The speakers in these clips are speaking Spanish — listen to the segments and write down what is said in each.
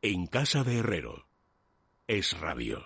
En casa de Herrero. Es Radio.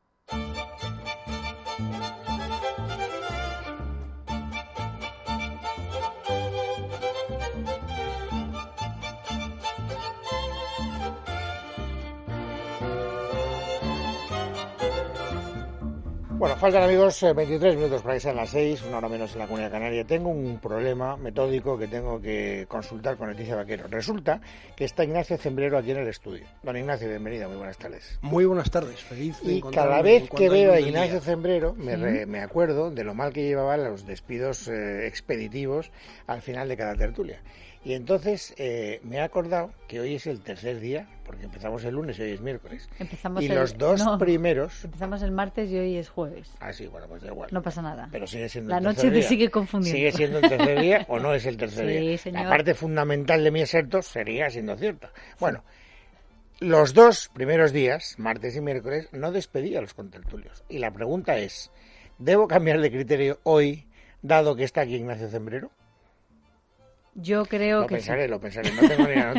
Bueno, faltan, amigos, 23 minutos para que sean las 6, una hora menos en la Comunidad Canaria. Tengo un problema metódico que tengo que consultar con Leticia Vaquero. Resulta que está Ignacio Zembrero aquí en el estudio. Don Ignacio, bienvenido, muy buenas tardes. Muy buenas tardes, feliz de Y cada vez que veo a Ignacio Zembrero me acuerdo de lo mal que llevaban los despidos expeditivos al final de cada tertulia. Y entonces me he acordado que hoy es el tercer día, porque empezamos el lunes y hoy es miércoles. Los dos primeros... Empezamos el martes y hoy es jueves. Ah, sí, bueno, pues da igual. No pasa nada. Pero sigue siendo la el noche tercer día. te sigue confundiendo. ¿Sigue siendo el tercer día o no es el tercer día? Sí, señor. La parte fundamental de mi exerto sería siendo cierta. Bueno, los dos primeros días, martes y miércoles, no despedí a los contertulios. Y la pregunta es, ¿debo cambiar de criterio hoy, dado que está aquí Ignacio Zembrero? Yo creo que Lo pensaré, no tengo ni idea.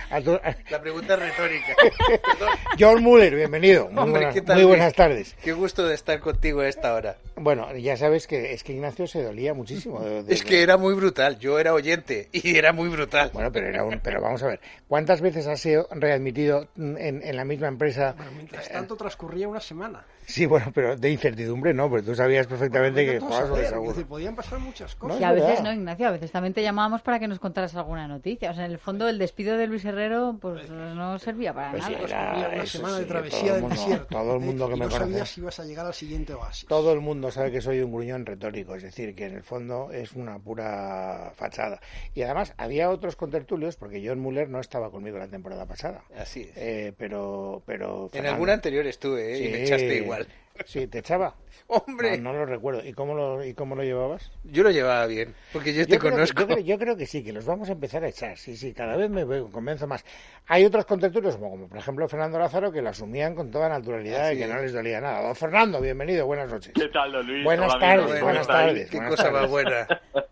La pregunta es retórica. John Muller, bienvenido. Hombre, muy buenas tardes. Qué gusto de estar contigo a esta hora. Bueno, ya sabes que es que Ignacio se dolía muchísimo. Es que era muy brutal, yo era oyente y era muy brutal. Bueno, pero vamos a ver, ¿cuántas veces has sido readmitido en la misma empresa? Bueno, mientras tanto transcurría una semana. Sí, bueno, pero de incertidumbre no, porque tú sabías perfectamente que jugabas sobre seguro. Decir, podían pasar muchas cosas. Y a veces no, Ignacio, a veces también te llamábamos para que nos contaras alguna noticia. O sea, en el fondo el despido de Luis Herrero pues no servía para Pues nada. sí, era una semana de sí, travesía del desierto. Todo el mundo que y me no conoce. sabías si ibas a llegar al siguiente oasis. Todo el mundo sabe que soy un gruñón retórico, es decir, que en el fondo es una pura fachada. Y además había otros contertulios, porque John Muller no estaba conmigo la temporada pasada. Así es. Pero en alguna anterior estuve, y me echaste igual. Sí, ¿te echaba? ¡Hombre! No lo recuerdo. ¿Y cómo lo llevabas? Yo lo llevaba bien, porque yo te conozco. Yo creo que sí, que los vamos a empezar a echar. Sí, cada vez me convenzo más. Hay otros contertulios, como por ejemplo Fernando Lázaro, que lo asumían con toda naturalidad y que no les dolía nada. Don Fernando, bienvenido, buenas noches. ¿Qué tal, don Luis? Buenas tardes. Qué cosa más buena.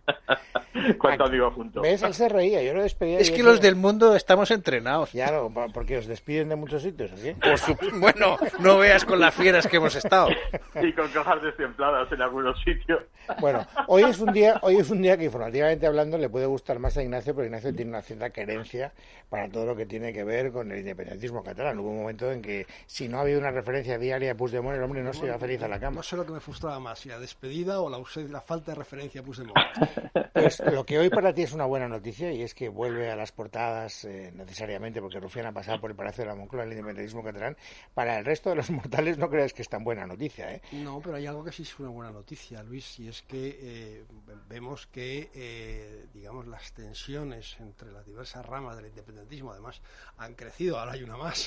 ¿Cuánto amigo juntos? ¿Ves? Él se reía, yo lo despedía. Es que los del mundo estamos entrenados. Claro, porque os despiden de muchos sitios, ¿sí? Bueno, no veas con las fieras que hemos estado. Y con cajas destempladas en algunos sitios. Bueno, hoy es un día que informativamente hablando le puede gustar más a Ignacio, pero Ignacio tiene una cierta querencia para todo lo que tiene que ver con el independentismo catalán. Hubo un momento en que si no había una referencia diaria a Puigdemont, el hombre no se iba feliz a la cama. No sé lo que me frustraba más, si la despedida o la falta de referencia a Puigdemont. Pues lo que hoy para ti es una buena noticia y es que vuelve a las portadas necesariamente, porque Rufián ha pasado por el Palacio de la Moncloa el independentismo catalán. Para el resto de los mortales no creas que es tan buena noticia, ¿eh? No, pero hay algo que sí es una buena noticia, Luis, y es que vemos que, digamos, las tensiones entre las diversas ramas del independentismo, además, han crecido, ahora hay una más,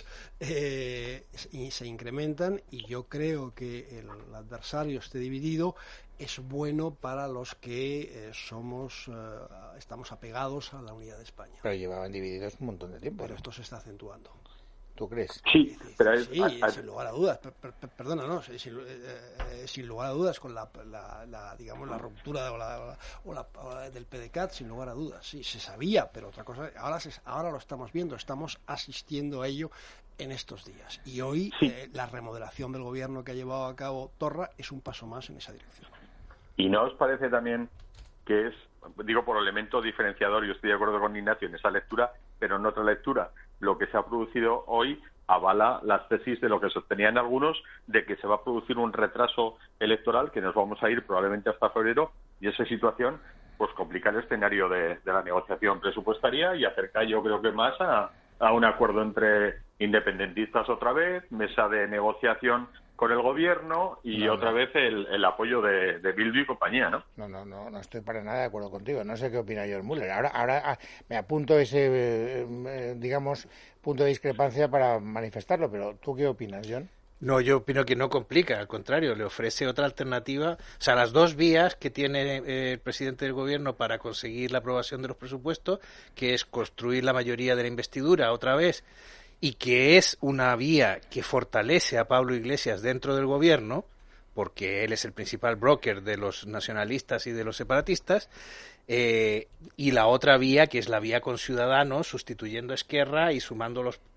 y se incrementan, y yo creo que el adversario esté dividido es bueno para los que estamos apegados a la unidad de España. Pero llevaban divididos un montón de tiempo. Pero esto se está acentuando. ¿Tú crees? Sí, pero sí, sin lugar a dudas. Perdona, no, sin lugar a dudas con la digamos la ruptura o la del PDCAT, sin lugar a dudas. Sí, se sabía, pero otra cosa. Ahora lo estamos viendo, estamos asistiendo a ello en estos días. Y hoy la remodelación del gobierno que ha llevado a cabo Torra es un paso más en esa dirección. ¿Y no os parece también que es, digo por elemento diferenciador, yo estoy de acuerdo con Ignacio en esa lectura, pero en otra lectura, lo que se ha producido hoy avala las tesis de lo que sostenían algunos, de que se va a producir un retraso electoral, que nos vamos a ir probablemente hasta febrero, y esa situación pues complica el escenario de la negociación presupuestaria y acerca, yo creo que más a un acuerdo entre independentistas otra vez, mesa de negociación con el gobierno y otra vez el apoyo de Bildu y compañía, ¿no? No estoy para nada de acuerdo contigo. No sé qué opina John Muller. Ahora me apunto ese, digamos, punto de discrepancia para manifestarlo, pero ¿tú qué opinas, John? No, yo opino que no complica, al contrario, le ofrece otra alternativa. O sea, las dos vías que tiene el presidente del gobierno para conseguir la aprobación de los presupuestos, que es construir la mayoría de la investidura otra vez, y que es una vía que fortalece a Pablo Iglesias dentro del gobierno, porque él es el principal broker de los nacionalistas y de los separatistas, y la otra vía, que es la vía con Ciudadanos, sustituyendo a Esquerra y sumando los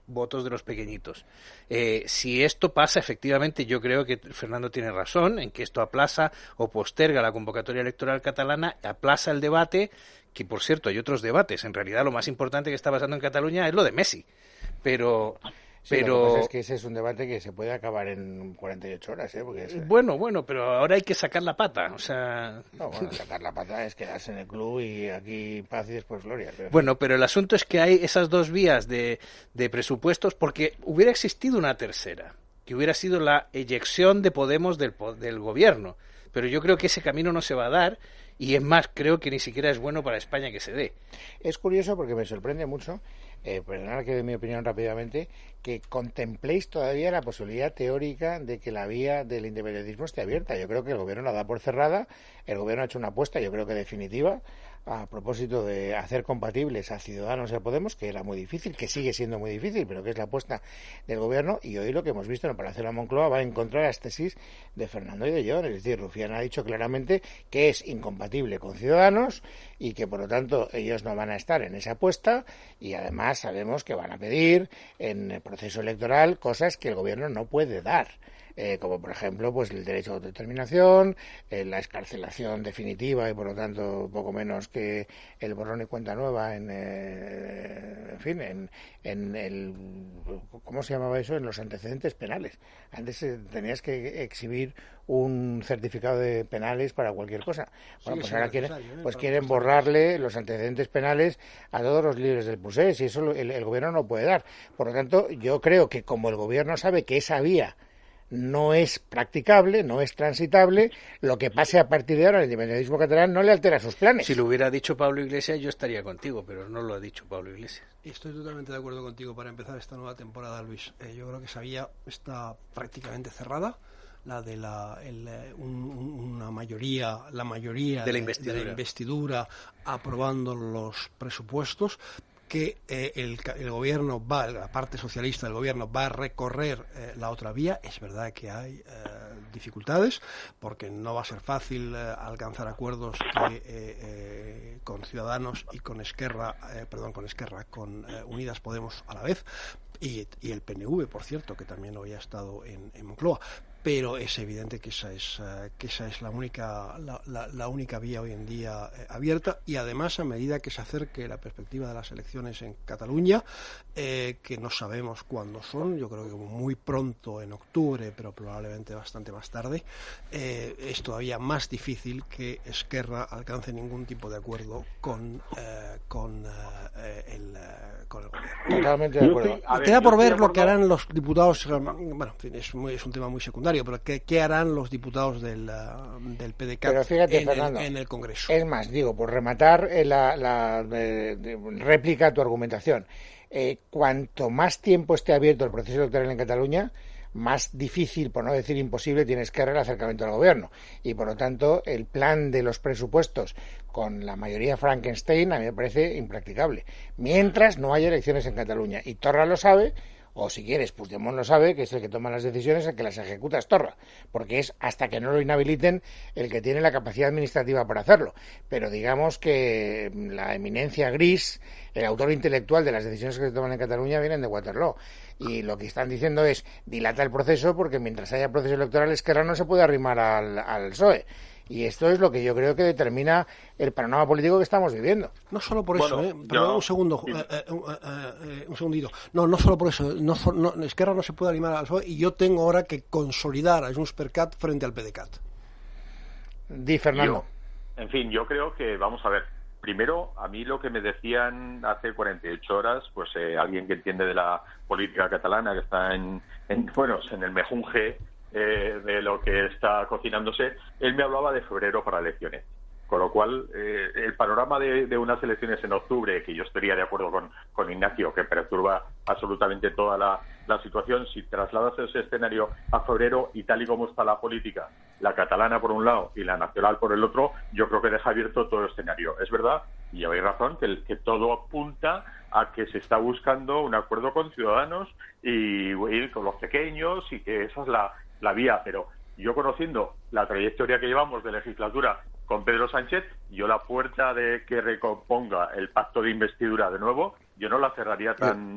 votos de los pequeñitos. Si esto pasa, efectivamente, yo creo que Fernando tiene razón en que esto aplaza o posterga la convocatoria electoral catalana, aplaza el debate, que por cierto hay otros debates. En realidad lo más importante que está pasando en Cataluña es lo de Messi. Pero lo que pasa es que ese es un debate que se puede acabar en 48 horas, ¿eh? Porque Bueno, pero ahora hay que sacar la pata, o sea... No, bueno, sacar la pata es quedarse en el club y aquí paz y después gloria. Bueno, pero el asunto es que hay esas dos vías de presupuestos, porque hubiera existido una tercera, que hubiera sido la eyección de Podemos del gobierno, pero yo creo que ese camino no se va a dar, y es más, creo que ni siquiera es bueno para España que se dé. Es curioso porque me sorprende mucho, perdonad que dé mi opinión rápidamente, que contempléis todavía la posibilidad teórica de que la vía del independentismo esté abierta. Yo creo que el gobierno la da por cerrada, el gobierno ha hecho una apuesta, yo creo que definitiva, a propósito de hacer compatibles a Ciudadanos y a Podemos, que era muy difícil, que sigue siendo muy difícil, pero que es la apuesta del gobierno, y hoy lo que hemos visto en el Palacio de la Moncloa va en contra de las tesis de Fernando y de Jon, es decir, Rufián ha dicho claramente que es incompatible con Ciudadanos y que por lo tanto ellos no van a estar en esa apuesta, y además sabemos que van a pedir en el proceso electoral cosas que el gobierno no puede dar. Como por ejemplo pues el derecho a autodeterminación, la excarcelación definitiva y por lo tanto poco menos que el borrón y cuenta nueva en el ¿cómo se llamaba eso? En los antecedentes penales. Antes tenías que exhibir un certificado de penales para cualquier cosa. Bueno, pues ahora quieren borrarle los antecedentes penales a todos los líderes del procés, y eso el gobierno no puede dar. Por lo tanto, yo creo que como el gobierno sabe que esa vía no es practicable, no es transitable, lo que pase a partir de ahora el independentismo catalán no le altera sus planes. Si lo hubiera dicho Pablo Iglesias yo estaría contigo, pero no lo ha dicho Pablo Iglesias. Estoy totalmente de acuerdo contigo para empezar esta nueva temporada, Luis. Yo creo que esa vía está prácticamente cerrada, la de una mayoría, la mayoría de la investidura aprobando los presupuestos, que el gobierno la parte socialista del gobierno va a recorrer la otra vía. Es verdad que hay dificultades, porque no va a ser fácil alcanzar acuerdos con Ciudadanos y con con Unidas Podemos a la vez, y el PNV, por cierto, que también hoy ha estado en Moncloa. Pero es evidente que esa es la única vía hoy en día abierta, y además a medida que se acerque la perspectiva de las elecciones en Cataluña, que no sabemos cuándo son, yo creo que muy pronto en octubre, pero probablemente bastante más tarde, es todavía más difícil que Esquerra alcance ningún tipo de acuerdo con el gobierno. Totalmente de acuerdo. Queda por ver lo que harán los diputados. Bueno, en fin, es un tema muy secundario, pero ¿qué harán los diputados del PDeCAT pero fíjate, Fernando, en el Congreso? Es más, digo, por rematar la réplica a tu argumentación, cuanto más tiempo esté abierto el proceso electoral en Cataluña, más difícil, por no decir imposible, tiene Esquerra el acercamiento al gobierno, y por lo tanto el plan de los presupuestos con la mayoría Frankenstein a mí me parece impracticable mientras no haya elecciones en Cataluña, y Torra lo sabe, o si quieres Puigdemont lo sabe, que es el que toma las decisiones, el que las ejecuta es Torra, porque es hasta que no lo inhabiliten el que tiene la capacidad administrativa para hacerlo. Pero digamos que la eminencia gris, el autor intelectual de las decisiones que se toman en Cataluña vienen de Waterloo, y lo que están diciendo es dilata el proceso, porque mientras haya proceso electoral Esquerra no se puede arrimar al PSOE. Y esto es lo que yo creo que determina el panorama político que estamos viviendo. No solo por eso, perdón, un segundo, un segundito. No solo por eso. Esquerra no se puede animar al PSOE, y yo tengo ahora que consolidar a Junts per Cat frente al PDeCAT. Di, Fernando. Yo creo que, vamos a ver, primero, a mí lo que me decían hace 48 horas, pues alguien que entiende de la política catalana, que está en el mejunje de lo que está cocinándose, él me hablaba de febrero para elecciones. Con lo cual, el panorama de unas elecciones en octubre, que yo estaría de acuerdo con Ignacio, que perturba absolutamente toda la situación, si trasladas ese escenario a febrero, y tal y como está la política, la catalana por un lado y la nacional por el otro, yo creo que deja abierto todo el escenario. Es verdad, y habéis razón, que todo apunta a que se está buscando un acuerdo con Ciudadanos y con los pequeños, y que esa es la vía, pero yo, conociendo la trayectoria que llevamos de legislatura con Pedro Sánchez, yo la puerta de que recomponga el pacto de investidura de nuevo, yo no la cerraría tan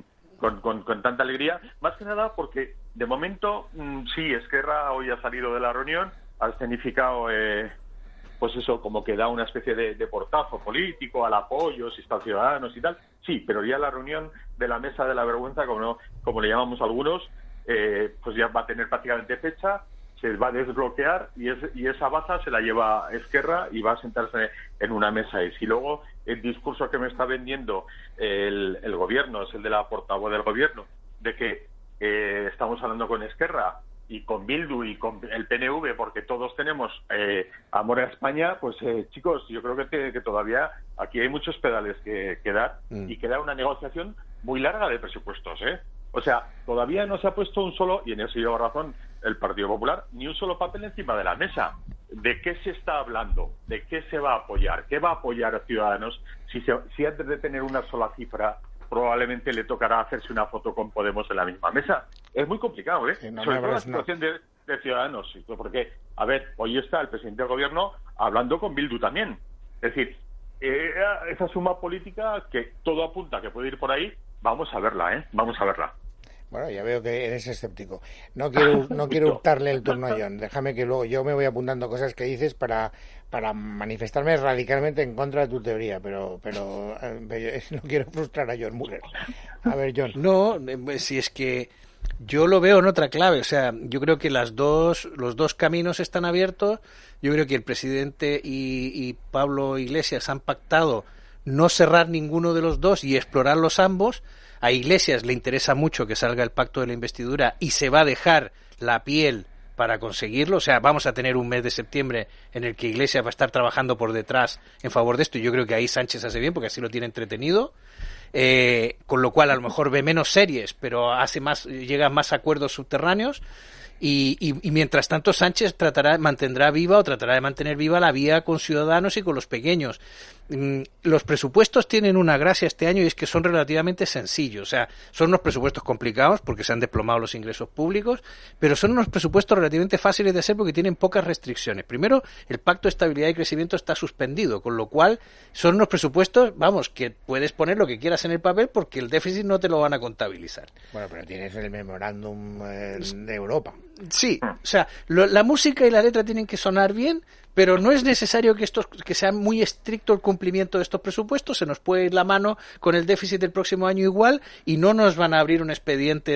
con tanta alegría, más que nada porque de momento sí, Esquerra hoy ha salido de la reunión, ha escenificado pues eso, como que da una especie de portazo político al apoyo, si está Ciudadanos y tal, sí, pero ya la reunión de la mesa de la vergüenza, como le llamamos algunos, pues ya va a tener prácticamente fecha, se va a desbloquear y esa baza se la lleva Esquerra y va a sentarse en una mesa. Y si luego el discurso que me está vendiendo el gobierno es el de la portavoz del gobierno, de que estamos hablando con Esquerra y con Bildu y con el PNV porque todos tenemos amor a España, pues chicos, yo creo que todavía aquí hay muchos pedales que dar y queda una negociación muy larga de presupuestos, O sea, todavía no se ha puesto un solo, y en eso lleva razón el Partido Popular, ni un solo papel encima de la mesa. ¿De qué se está hablando? ¿De qué se va a apoyar? ¿Qué va a apoyar a Ciudadanos? Si antes de tener una sola cifra probablemente le tocará hacerse una foto con Podemos en la misma mesa. Es muy complicado, ¿eh? Sí, sobre todo la situación de Ciudadanos. Porque, a ver, hoy está el presidente del gobierno hablando con Bildu también. Es decir, esa suma política que todo apunta que puede ir por ahí, vamos a verla, ¿eh? Vamos a verla. Bueno, ya veo que eres escéptico. No quiero hurtarle el turno a John. Déjame que luego yo me voy apuntando cosas que dices para manifestarme radicalmente en contra de tu teoría, pero no quiero frustrar a John Muller. A ver, John. No, si es que yo lo veo en otra clave. O sea, yo creo que los dos caminos están abiertos. Yo creo que el presidente y Pablo Iglesias han pactado no cerrar ninguno de los dos y explorarlos ambos. A Iglesias le interesa mucho que salga el pacto de la investidura y se va a dejar la piel para conseguirlo. O sea, vamos a tener un mes de septiembre en el que Iglesias va a estar trabajando por detrás en favor de esto, y yo creo que ahí Sánchez hace bien porque así lo tiene entretenido. Con lo cual a lo mejor ve menos series, pero llega a más acuerdos subterráneos. Y mientras tanto Sánchez mantendrá viva o tratará de mantener viva la vía con Ciudadanos y con los pequeños. Los presupuestos tienen una gracia este año y es que son relativamente sencillos. O sea, son unos presupuestos complicados porque se han desplomado los ingresos públicos, pero son unos presupuestos relativamente fáciles de hacer porque tienen pocas restricciones. Primero, el Pacto de Estabilidad y Crecimiento está suspendido, con lo cual son unos presupuestos, que puedes poner lo que quieras en el papel porque el déficit no te lo van a contabilizar. Bueno, pero tienes el memorándum de Europa. Sí, o sea, la música y la letra tienen que sonar bien, pero no es necesario que sea muy estricto el cumplimiento de estos presupuestos. Se nos puede ir la mano con el déficit del próximo año igual y no nos van a abrir un expediente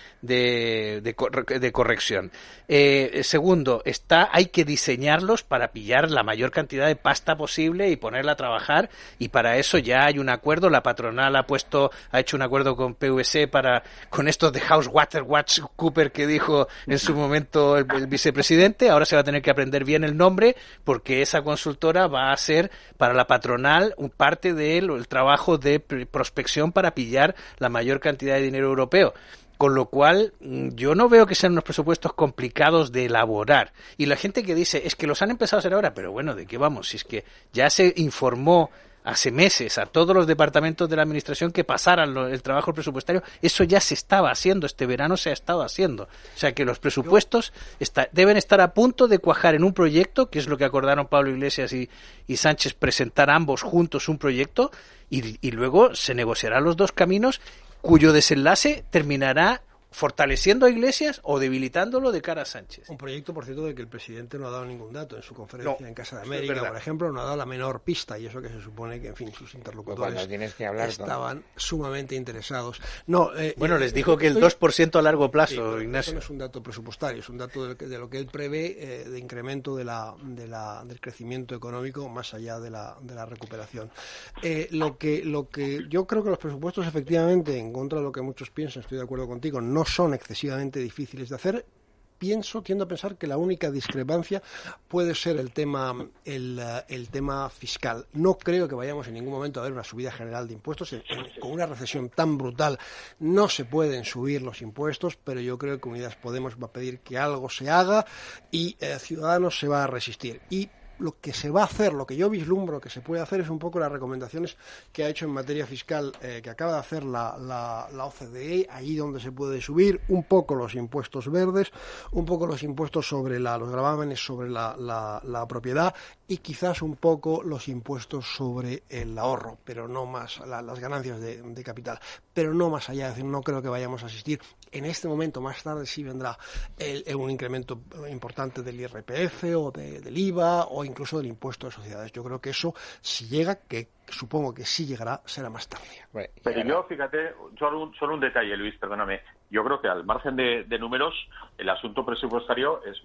de corrección. Segundo, hay que diseñarlos para pillar la mayor cantidad de pasta posible y ponerla a trabajar, y para eso ya hay un acuerdo. La patronal ha hecho un acuerdo con PVC con estos de House Water Watch Cooper que dijo en su momento el vicepresidente. Ahora se va a tener que aprender bien el nombre, porque esa consultora va a ser para la patronal parte del trabajo de prospección para pillar la mayor cantidad de dinero europeo. Con lo cual, yo no veo que sean unos presupuestos complicados de elaborar. Y la gente que dice, es que los han empezado a hacer ahora, pero bueno, ¿de qué vamos? Si es que ya se informó hace meses a todos los departamentos de la administración que pasaran el trabajo presupuestario. Eso ya se estaba haciendo, este verano se ha estado haciendo. O sea que los presupuestos deben estar a punto de cuajar en un proyecto, que es lo que acordaron Pablo Iglesias y Sánchez, presentar ambos juntos un proyecto, y luego se negociarán los dos caminos, cuyo desenlace terminará fortaleciendo a Iglesias o debilitándolo de cara a Sánchez. Un proyecto, por cierto, de que el presidente no ha dado ningún dato en su conferencia en Casa de América, por ejemplo, no ha dado la menor pista, y eso que se supone que, en fin, sus interlocutores estaban sumamente interesados. Les dijo que el 2% a largo plazo, Ignacio. Eso no es un dato presupuestario, es un dato de lo que él prevé de incremento del crecimiento económico más allá de la recuperación. Lo que yo creo que los presupuestos, efectivamente, en contra de lo que muchos piensan, estoy de acuerdo contigo, no son excesivamente difíciles de hacer. Tiendo a pensar que la única discrepancia puede ser el tema fiscal. No creo que vayamos en ningún momento a ver una subida general de impuestos. Con una recesión tan brutal no se pueden subir los impuestos, pero yo creo que Unidas Podemos va a pedir que algo se haga y Ciudadanos se va a resistir. Y lo que se va a hacer, lo que yo vislumbro que se puede hacer, es un poco las recomendaciones que ha hecho en materia fiscal, que acaba de hacer la OCDE, ahí donde se puede subir un poco los impuestos verdes, un poco los impuestos sobre los gravámenes sobre la propiedad, y quizás un poco los impuestos sobre el ahorro, pero no más, las ganancias de capital, pero no más allá. Es decir, no creo que vayamos a asistir en este momento. Más tarde sí vendrá un incremento importante del IRPF o del IVA o incluso del impuesto de sociedades. Yo creo que eso, si llega, que supongo que sí llegará, será más tarde. Pero yo, fíjate, solo un detalle, Luis, perdóname. Yo creo que al margen de números, el asunto presupuestario es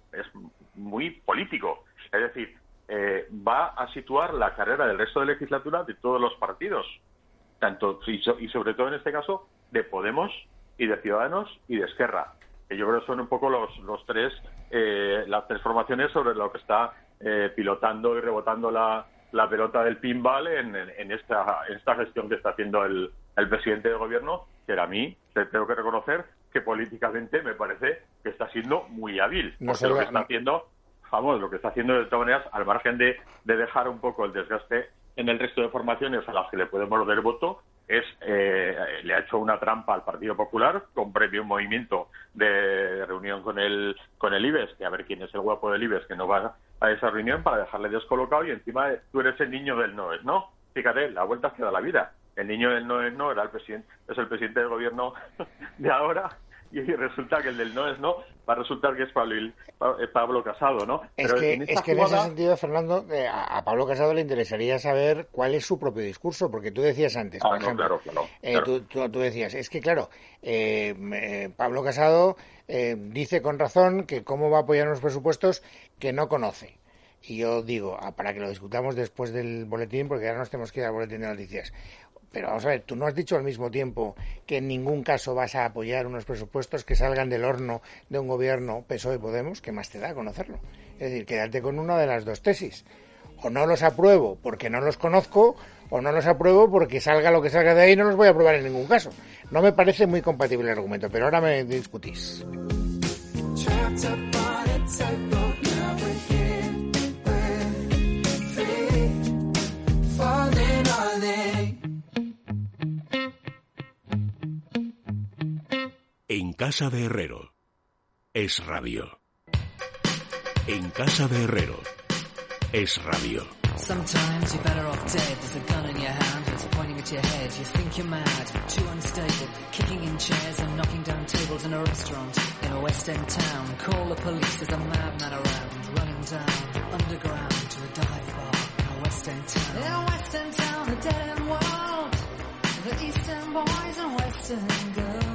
muy político. Es decir, va a situar la carrera del resto de legislatura de todos los partidos, tanto y sobre todo en este caso de Podemos y de Ciudadanos y de Esquerra, que yo creo que son un poco las tres formaciones sobre lo que está pilotando y rebotando la pelota del pinball en esta gestión que está haciendo el presidente del gobierno, que a mí te tengo que reconocer que políticamente me parece que está siendo muy hábil, porque lo que está haciendo, lo que está haciendo de todas maneras, al margen de dejar un poco el desgaste en el resto de formaciones a las que le podemos morder el voto, le ha hecho una trampa al Partido Popular con previo movimiento de reunión con el IBEX, que a ver quién es el guapo del IBEX que no va a esa reunión, para dejarle descolocado, y encima tú eres el niño del no es no. Fíjate, la vuelta que da la vida. El niño del no es no es el presidente del gobierno de ahora, y resulta que el del no es no va a resultar que es Pablo Casado, ¿no? Es que en ese sentido, Fernando, a Pablo Casado le interesaría saber cuál es su propio discurso, porque tú decías antes, por ejemplo, claro. Tú decías, es que claro, Pablo Casado dice con razón que cómo va a apoyar unos presupuestos que no conoce. Y yo digo, para que lo discutamos después del boletín, porque ahora nos tenemos que ir al boletín de noticias. Pero vamos a ver, tú no has dicho al mismo tiempo que en ningún caso vas a apoyar unos presupuestos que salgan del horno de un gobierno PSOE-Podemos, ¿qué más te da conocerlo? Es decir, quédate con una de las dos tesis. O no los apruebo porque no los conozco, o no los apruebo porque salga lo que salga de ahí, no los voy a aprobar en ningún caso. No me parece muy compatible el argumento, pero ahora me discutís. En casa de Herrero es radio. En casa de Herrero es radio. Sometimes you're better off dead. There's a gun in your hand, it's pointing at your head. You think you're mad, too unstable, kicking in chairs and knocking down tables in a restaurant in a West End town. Call the police, there's a madman around, running down underground to a dive bar in a West End town. In a West End town, a dead end world, the Eastern boys and Western girls.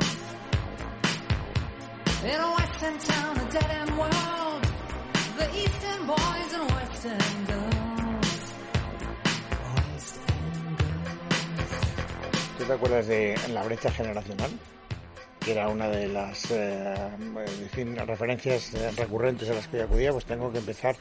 In a West End town, a dead end world, the Eastern boys and Western girls. West End girls. ¿Tú te acuerdas de La brecha generacional? Que era una de las referencias recurrentes a las que yo acudía. Pues tengo que empezar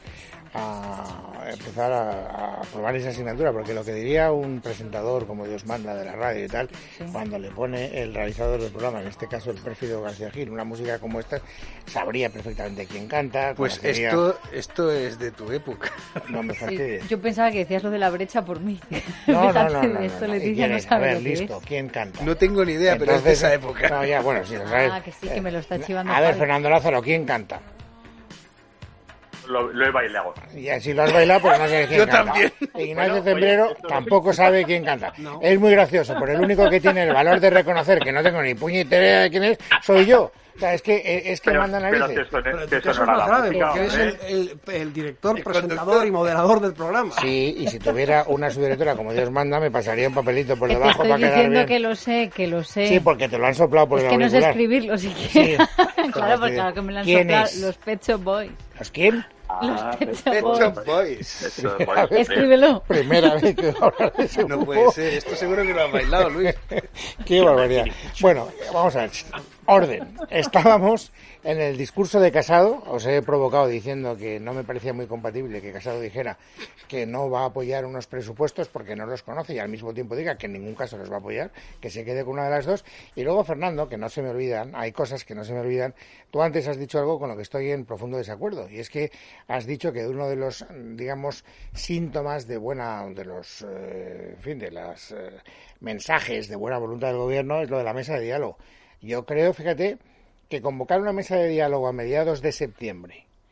a probar esa asignatura, porque lo que diría un presentador como Dios manda de la radio y tal, cuando le pone el realizador del programa, en este caso el pérfido García Gil, una música como esta, sabría perfectamente quién canta. Pues esto es de tu época. No me fastidies. Sí, yo pensaba que decías lo de La brecha por mí. No. Esto Leticia no sabe. A ver, lo que listo, es. ¿quién canta? No tengo ni idea, pero es de esa época. No, ya, bueno, sí, lo sabes. Que sí, que me lo está chivando. A ver, Javi. Fernando Lázaro, ¿quién canta? Lo he bailado. Y así lo has bailado, pero no sé quién Yo canta. también. Ignacio Zembrero tampoco sabe quién canta. No. Es muy gracioso, pero el único que tiene el valor de reconocer que no tengo ni puñetera idea de quién es, soy yo. O sea, es que manda narices. Pero eso es más grave, porque es el director, presentador y moderador del programa. Sí, y si tuviera una subdirectora como Dios manda, me pasaría un papelito por Que te debajo estoy para quedar diciendo bien. que lo sé. Sí, porque te lo han soplado por es el que no sé auricular. escribirlo siquiera. Sí. Claro, porque claro que me lo han ¿Quién soplado es? los Pet Shop Boys. ¿Los quién? Los Pet Shop Pet Boys. Shop Boys. Eso, Escríbelo. Primera vez que voy a hablar de ese No grupo. puede ser, esto seguro que lo has bailado, Luis. Qué barbaridad. Bueno, vamos a ver. Orden. Estábamos en el discurso de Casado. Os he provocado diciendo que no me parecía muy compatible que Casado dijera que no va a apoyar unos presupuestos porque no los conoce y al mismo tiempo diga que en ningún caso los va a apoyar, que se quede con una de las dos. Y luego, Fernando, que no se me olvidan, hay cosas que no se me olvidan. Tú antes has dicho algo con lo que estoy en profundo desacuerdo, y es que has dicho que uno de los, digamos, síntomas de los mensajes de buena voluntad del gobierno es lo de la mesa de diálogo. Yo creo, fíjate, que convocar una mesa de diálogo a mediados de septiembre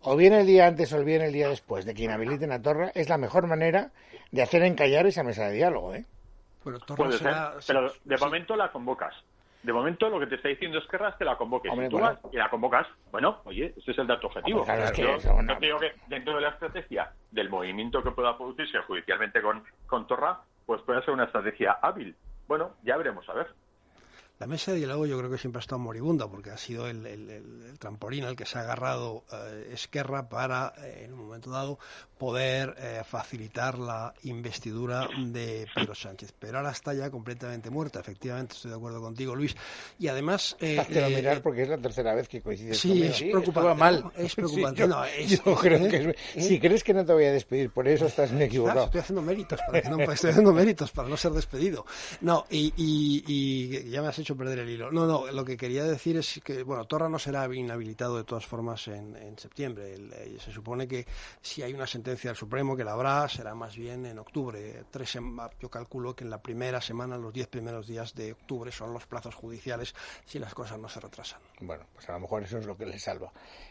o bien el día antes o bien el día después de que inhabiliten a Torra, es la mejor manera de hacer encallar esa mesa de diálogo, ¿eh? Bueno, Torra Puede ser, será, pero de sí. momento la convocas. De momento lo que te está diciendo Esquerra es que la convoques. Hombre, Si tú bueno. vas y la convocas, bueno, oye, ese es el dato objetivo. Hombre, claro, es que Yo eso, no te digo que dentro de la estrategia del movimiento que pueda producirse judicialmente con Torra, pues puede ser una estrategia hábil. Bueno, ya veremos, a ver. La mesa de diálogo yo creo que siempre ha estado moribunda porque ha sido el trampolín al que se ha agarrado Esquerra para, en un momento dado, poder facilitar la investidura de Pedro Sánchez. Pero ahora está ya completamente muerta, efectivamente, estoy de acuerdo contigo, Luis. Y además... Háztelo mirar porque es la tercera vez que coincides sí, conmigo. es preocupante. Esto va mal. Es preocupante. Sí, No, yo creo que si crees que no te voy a despedir, por eso estás muy equivocado. Claro, estoy haciendo méritos para no ser despedido. No, y ya me has hecho perder el hilo. No, lo que quería decir es que, bueno, Torra no será inhabilitado de todas formas en septiembre. Se supone que si hay una sentencia del Supremo, que la habrá, será más bien en octubre. Yo calculo que en la primera semana, los 10 primeros días de octubre, son los plazos judiciales si las cosas no se retrasan. Bueno, pues a lo mejor eso es lo que le salva.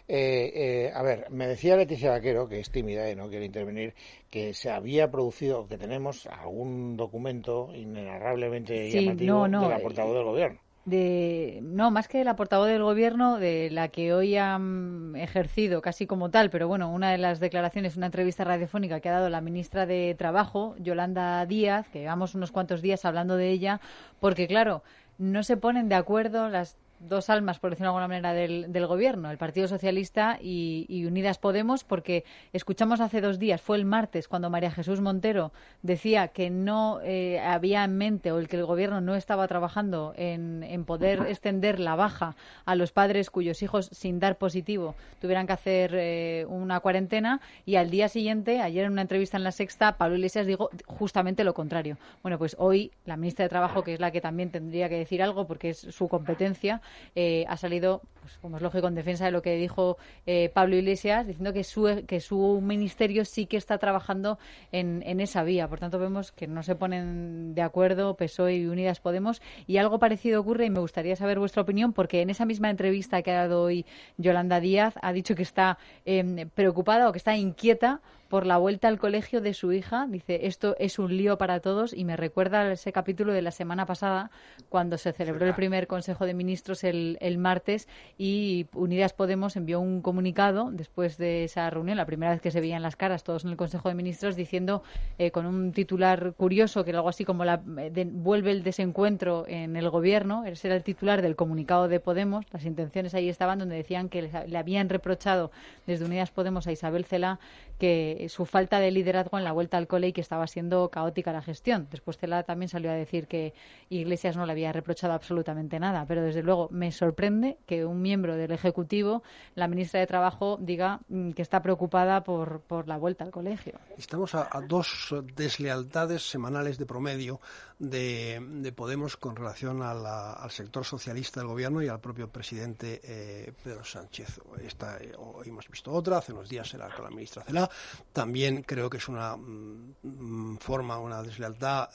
A ver, me decía Leticia Vaquero, que es tímida y no quiere intervenir, que se había producido, que tenemos algún documento inenarrablemente llamativo de la portavoz del Gobierno. No, más que de la portavoz del Gobierno, de la que hoy han ejercido casi como tal, pero bueno, una de las declaraciones, una entrevista radiofónica que ha dado la ministra de Trabajo, Yolanda Díaz, que llevamos unos cuantos días hablando de ella, porque claro, no se ponen de acuerdo las dos almas, por decirlo de alguna manera, del Gobierno, el Partido Socialista y Unidas Podemos, porque escuchamos hace 2 días, fue el martes, cuando María Jesús Montero decía que no había en mente o que el Gobierno no estaba trabajando en poder extender la baja a los padres cuyos hijos, sin dar positivo, tuvieran que hacer una cuarentena, y al día siguiente, ayer en una entrevista en La Sexta, Pablo Iglesias dijo justamente lo contrario. Bueno, pues hoy la ministra de Trabajo, que es la que también tendría que decir algo porque es su competencia, ha salido, pues, como es lógico, en defensa de lo que dijo Pablo Iglesias, diciendo que su ministerio sí que está trabajando en esa vía. Por tanto, vemos que no se ponen de acuerdo PSOE y Unidas Podemos, y algo parecido ocurre, y me gustaría saber vuestra opinión, porque en esa misma entrevista que ha dado hoy Yolanda Díaz ha dicho que está preocupada o que está inquieta por la vuelta al colegio de su hija. Dice, esto es un lío para todos, y me recuerda a ese capítulo de la semana pasada cuando se celebró el primer Consejo de Ministros el martes, y Unidas Podemos envió un comunicado después de esa reunión, la primera vez que se veían las caras todos en el Consejo de Ministros, diciendo con un titular curioso, que era algo así como vuelve el desencuentro en el Gobierno. Ese era el titular del comunicado de Podemos. Las intenciones ahí estaban, donde decían que le habían reprochado desde Unidas Podemos a Isabel Celaá que su falta de liderazgo en la vuelta al cole y que estaba siendo caótica la gestión. Después Celaá también salió a decir que Iglesias no le había reprochado absolutamente nada, pero desde luego me sorprende que un miembro del Ejecutivo, la ministra de Trabajo, diga que está preocupada por la vuelta al colegio. Estamos a 2 deslealtades semanales de promedio de Podemos con relación al sector socialista del Gobierno y al propio presidente Pedro Sánchez. Hoy hemos visto otra, hace unos días era con la ministra Celaá. También creo que es una deslealtad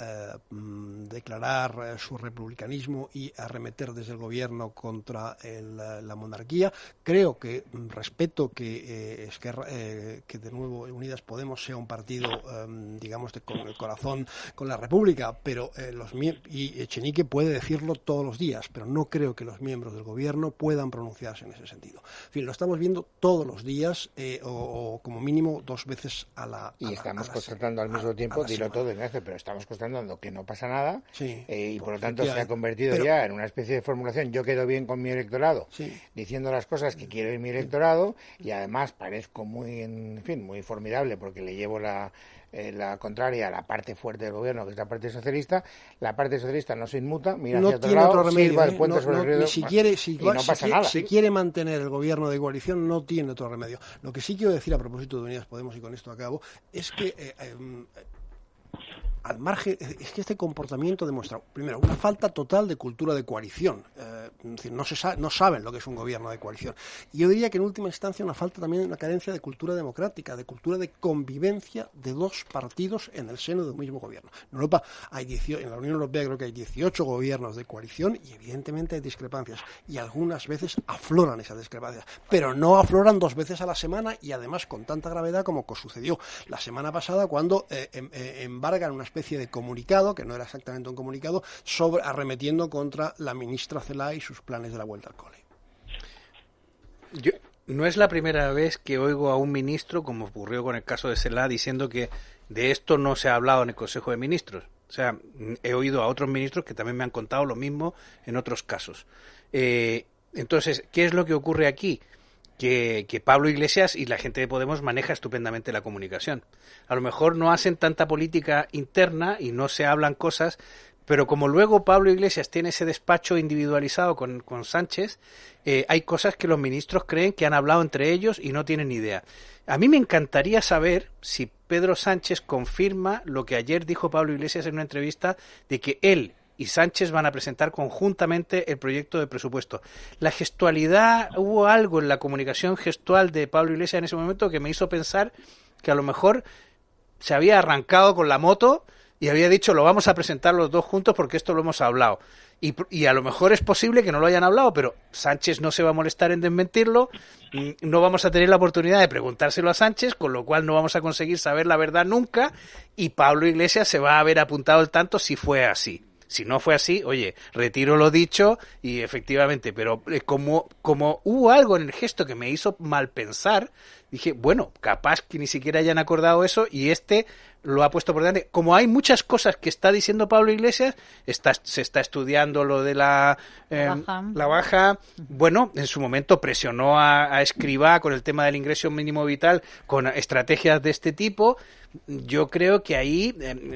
declarar su republicanismo y arremeter desde el Gobierno contra la monarquía. Creo que respeto que de nuevo Unidas Podemos sea un partido, digamos, con el corazón con la República, pero y Echenique puede decirlo todos los días, pero no creo que los miembros del Gobierno puedan pronunciarse en ese sentido. En fin, lo estamos viendo todos los días o como mínimo 2 veces a la Y estamos constatando al mismo tiempo, dilo todo, Ignacio, pero estamos constatando que no pasa nada, sí, y por lo tanto se ha convertido ya en una especie de formulación. Yo quedo bien con mi electorado, sí, diciendo las cosas que quiero en mi electorado, y además parezco muy formidable porque le llevo la contraria a la parte fuerte del Gobierno, que es la parte socialista. La parte socialista no se inmuta, mira hacia otro lado, remedio, sirva el puente sobre el río, y no pasa nada. Si quiere mantener el Gobierno de coalición, no tiene otro remedio. Lo que sí quiero decir a propósito de Unidas Podemos, y con esto acabo, es que al margen, es que este comportamiento demuestra, primero, una falta total de cultura de coalición. Es decir, no saben lo que es un gobierno de coalición. Y yo diría que en última instancia una falta también, una carencia de cultura democrática, de cultura de convivencia de dos partidos en el seno de un mismo gobierno. En Europa en la Unión Europea creo que hay 18 gobiernos de coalición y evidentemente hay discrepancias. Y algunas veces afloran esas discrepancias, pero no afloran 2 veces a la semana y además con tanta gravedad como sucedió la semana pasada cuando embargan una especie de comunicado, que no era exactamente un comunicado, arremetiendo contra la ministra Celaá y sus planes de la vuelta al cole. No es la primera vez que oigo a un ministro, como ocurrió con el caso de Celaá, diciendo que de esto no se ha hablado en el Consejo de Ministros. O sea, he oído a otros ministros que también me han contado lo mismo en otros casos. Entonces, ¿qué es lo que ocurre aquí? Que Pablo Iglesias y la gente de Podemos maneja estupendamente la comunicación. A lo mejor no hacen tanta política interna y no se hablan cosas, pero como luego Pablo Iglesias tiene ese despacho individualizado con Sánchez, hay cosas que los ministros creen que han hablado entre ellos y no tienen idea. A mí me encantaría saber si Pedro Sánchez confirma lo que ayer dijo Pablo Iglesias en una entrevista de que él y Sánchez van a presentar conjuntamente el proyecto de presupuesto. La gestualidad, hubo algo en la comunicación gestual de Pablo Iglesias en ese momento que me hizo pensar que a lo mejor se había arrancado con la moto y había dicho lo vamos a presentar los dos juntos porque esto lo hemos hablado. Y a lo mejor es posible que no lo hayan hablado, pero Sánchez no se va a molestar en desmentirlo, no vamos a tener la oportunidad de preguntárselo a Sánchez, con lo cual no vamos a conseguir saber la verdad nunca y Pablo Iglesias se va a haber apuntado el tanto si fue así. Si no fue así, oye, retiro lo dicho y efectivamente, pero como hubo algo en el gesto que me hizo mal pensar, dije, bueno, capaz que ni siquiera hayan acordado eso y lo ha puesto por delante. Como hay muchas cosas que está diciendo Pablo Iglesias, se está estudiando lo de la baja. Bueno, en su momento presionó a Escrivá con el tema del ingreso mínimo vital, con estrategias de este tipo. Yo creo que ahí,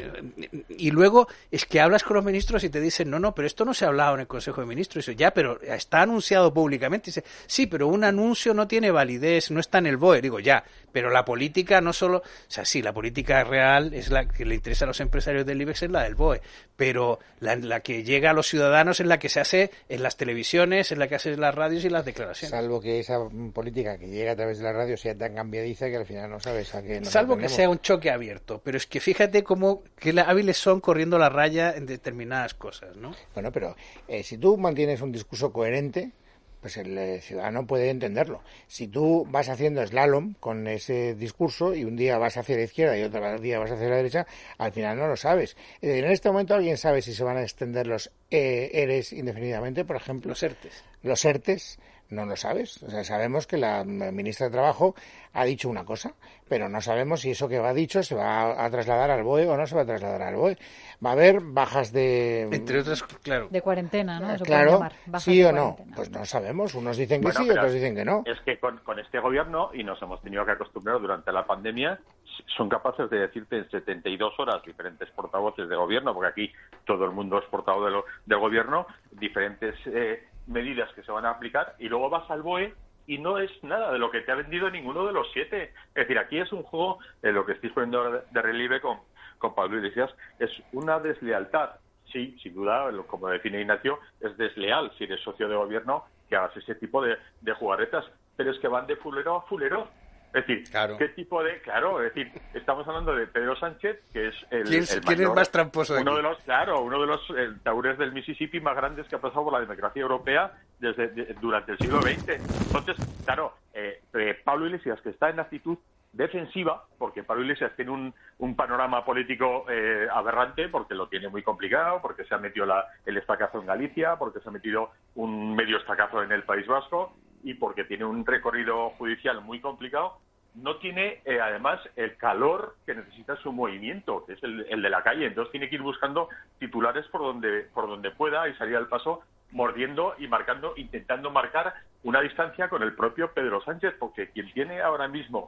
y luego es que hablas con los ministros y te dicen, no, pero esto no se ha hablado en el Consejo de Ministros. Y dice, ya, pero está anunciado públicamente. Y dice, sí, pero un anuncio no tiene validez, no está en el BOE. Digo, ya, pero la política no solo, o sea, sí, la política real es la que le interesa a los empresarios del IBEX, es la del BOE, pero la que llega a los ciudadanos es la que se hace en las televisiones, es la que hace en las radios y las declaraciones. Salvo que esa política que llega a través de la radio sea tan cambiadiza que al final no sabes a qué nos Salvo entendemos. que sea un choque abierto, pero es que fíjate qué hábiles son corriendo la raya en determinadas cosas, ¿no? Bueno, pero si tú mantienes un discurso coherente, pues el ciudadano puede entenderlo. Si tú vas haciendo slalom con ese discurso y un día vas hacia la izquierda y otro día vas hacia la derecha, al final no lo sabes. Es decir, en este momento alguien sabe si se van a extender los ERES indefinidamente, por ejemplo. Los ERTES. No lo sabes. O sea, sabemos que la ministra de Trabajo ha dicho una cosa, pero no sabemos si eso que ha dicho se va a trasladar al BOE o no se va a trasladar al BOE. Va a haber bajas de... Entre otras, claro. De cuarentena, ¿no? Eso claro, llamar, sí o no. Pues no sabemos. Unos dicen que sí, otros dicen que no. Es que con este gobierno, y nos hemos tenido que acostumbrar durante la pandemia, son capaces de decirte en 72 horas diferentes portavoces de gobierno, porque aquí todo el mundo es portavoz del gobierno, diferentes medidas que se van a aplicar, y luego vas al BOE y no es nada de lo que te ha vendido ninguno de los 7. Es decir, aquí es un juego, lo que estáis poniendo de relieve con Pablo Iglesias, es una deslealtad. Sí, sin duda, como define Ignacio, es desleal si eres socio de gobierno que hagas ese tipo de jugarretas, pero es que van de fulero a fulero. Es decir, claro. ¿qué tipo de...? Claro, es decir, estamos hablando de Pedro Sánchez, que es ¿Quién es más tramposo de uno aquí? uno de los taúres del Mississippi más grandes que ha pasado por la democracia europea durante el siglo XX. Entonces, claro, Pablo Iglesias, que está en actitud defensiva, porque Pablo Iglesias tiene un panorama político aberrante, porque lo tiene muy complicado, porque se ha metido el estacazo en Galicia, porque se ha metido un medio estacazo en el País Vasco, y porque tiene un recorrido judicial muy complicado, no tiene además el calor que necesita su movimiento, que es el de la calle. Entonces tiene que ir buscando titulares por donde pueda y salir al paso mordiendo y marcando, intentando marcar una distancia con el propio Pedro Sánchez, porque quien tiene ahora mismo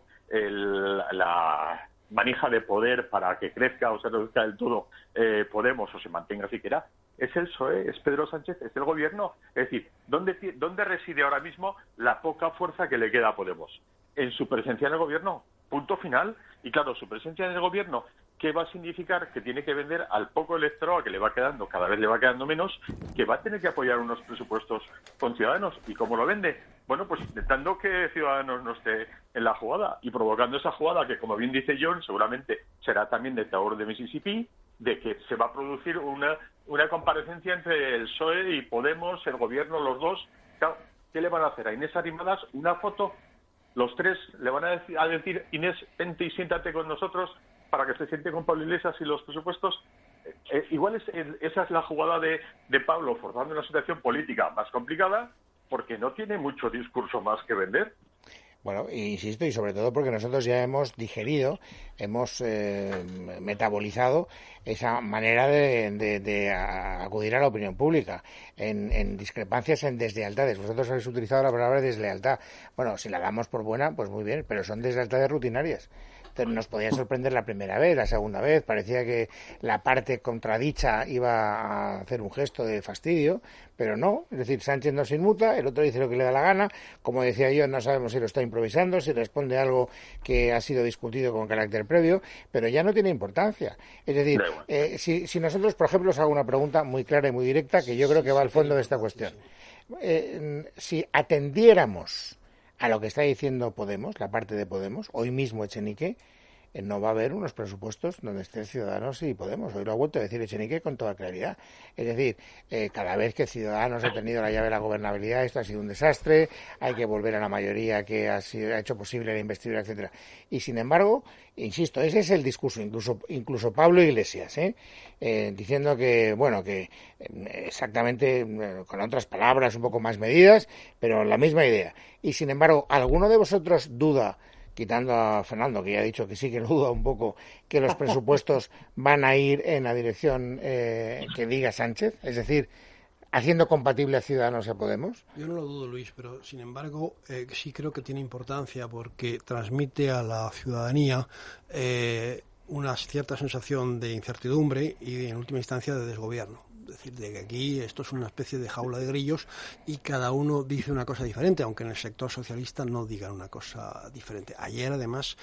la manija de poder para que crezca o se reduzca del todo Podemos o se mantenga siquiera, es el PSOE, es Pedro Sánchez, es el gobierno. Es decir, ¿dónde reside ahora mismo la poca fuerza que le queda a Podemos? En su presencia en el gobierno, punto final. Y claro, su presencia en el gobierno ¿qué va a significar? Que tiene que vender al poco electorado que le va quedando, cada vez le va quedando menos, que va a tener que apoyar unos presupuestos con Ciudadanos. ¿Y cómo lo vende? Bueno, pues intentando que Ciudadanos no esté en la jugada y provocando esa jugada que, como bien dice John, seguramente será también de Tower de Mississippi, de que se va a producir una comparecencia entre el PSOE y Podemos, el gobierno, los dos. Claro, ¿qué le van a hacer a Inés Arrimadas? Una foto. Los tres le van a decir, Inés, vente y siéntate con nosotros para que se siente con Pablo Iglesias y los presupuestos. Igual esa es la jugada de Pablo, forzando una situación política más complicada, porque no tiene mucho discurso más que vender. Bueno, insisto, y sobre todo porque nosotros ya hemos digerido, hemos metabolizado esa manera de acudir a la opinión pública en discrepancias, en deslealtades. Vosotros habéis utilizado la palabra deslealtad. Bueno, si la damos por buena, pues muy bien, pero son deslealtades rutinarias. Nos podía sorprender la primera vez, la segunda vez, parecía que la parte contradicha iba a hacer un gesto de fastidio, pero no, es decir, Sánchez no se inmuta, el otro dice lo que le da la gana, como decía yo, no sabemos si lo está improvisando, si responde a algo que ha sido discutido con carácter previo, pero ya no tiene importancia. Es decir, si nosotros, por ejemplo, os hago una pregunta muy clara y muy directa, que yo creo que va al fondo de esta cuestión. Si atendiéramos a lo que está diciendo Podemos, la parte de Podemos, hoy mismo Echenique, no va a haber unos presupuestos donde estén Ciudadanos y Podemos. Hoy lo ha vuelto a decir Echenique con toda claridad. Es decir, cada vez que Ciudadanos ha tenido la llave de la gobernabilidad, esto ha sido un desastre, hay que volver a la mayoría que ha hecho posible la investidura, etcétera. Y sin embargo, insisto, ese es el discurso, incluso Pablo Iglesias, diciendo que, bueno, que exactamente con otras palabras un poco más medidas, pero la misma idea. Y sin embargo, ¿alguno de vosotros duda, quitando a Fernando, que ya ha dicho que sí que lo duda un poco, que los presupuestos van a ir en la dirección que diga Sánchez? Es decir, haciendo compatible a Ciudadanos y a Podemos. Yo no lo dudo, Luis, pero sin embargo sí creo que tiene importancia porque transmite a la ciudadanía una cierta sensación de incertidumbre y, en última instancia, de desgobierno. Es decir, de que aquí esto es una especie de jaula de grillos y cada uno dice una cosa diferente, aunque en el sector socialista no digan una cosa diferente. Ayer, además,